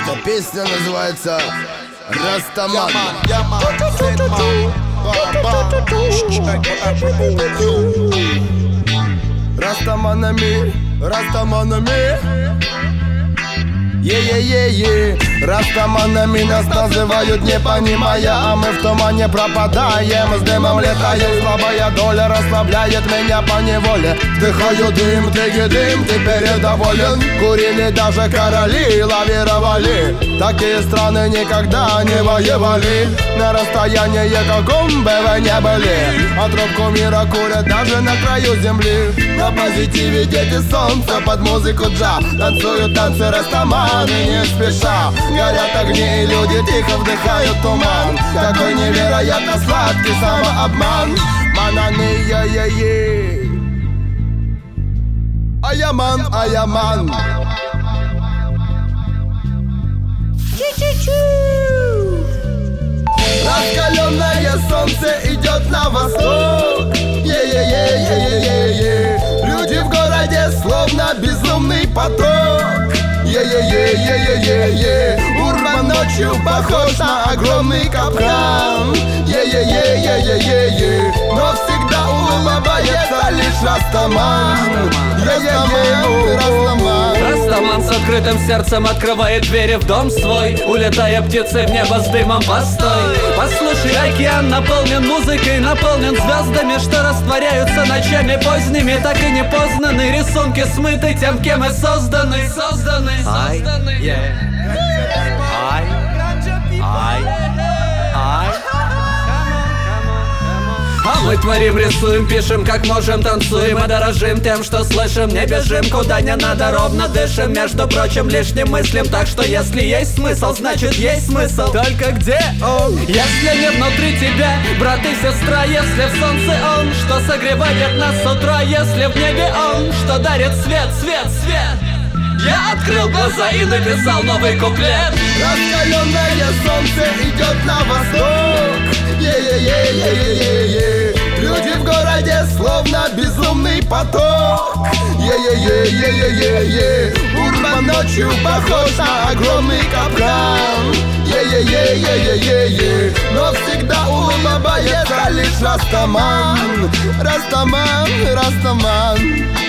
Эта песня называется «Растаман». Растаманами, Растаманами. Е-е-е-е. Растаманами нас называют, не понимая, а мы в тумане пропадаем. С дымом летаем, слабая доля расслабляет меня поневоле. Вдыхаю дым, дым, теперь доволен. Курили даже короли, лавировали. Такие страны никогда не воевали. На расстоянии каком бы вы не были. А трубку мира курят даже на краю земли. На позитиве дети солнца под музыку джа. Танцуют танцы растаманы не спеша. Горят огни и люди тихо вдыхают туман. Какой невероятно сладкий самообман. Мананы, я-я-е. Аяман, аяман. Раскаленное солнце идет на восток. Е-е-е-е-е-е. Люди в городе словно безумный поток. Е-е-е-е-е-е-е. Урбан ночью похож на огромный капкан. Е-е-е-е-е-е-е. Но всегда улыбается лишь Растаман. Е-е-е, Растаман. Растаман с открытым сердцем открывает двери в дом свой. Улетая птицей в небо с дымом, постой. Послушай, океан наполнен музыкой, наполнен звездами, что растворяются ночами поздними. Так и не познаны рисунки смыты тем, кем и созданы. Ай, а мы творим, рисуем, пишем, как можем, танцуем и дорожим тем, что слышим. Не бежим, куда не надо, ровно дышим. Между прочим, лишним мыслим. Так что если есть смысл, значит есть смысл. Только где он? Если не внутри тебя, брат и сестра. Если в солнце он, что согревает нас с утра. Если в небе он, что дарит свет. Я открыл глаза и написал новый куплет. Раскаленное солнце идет на восток. Е-е-е-е-е-е. Люди в городе словно безумный поток. Е-е-е-е-е-е-е. Урбан ночью похож на огромный капкан. Е-е-е-е-е-е-е. Но всегда улыбается лишь Растаман. Растаман, Растаман.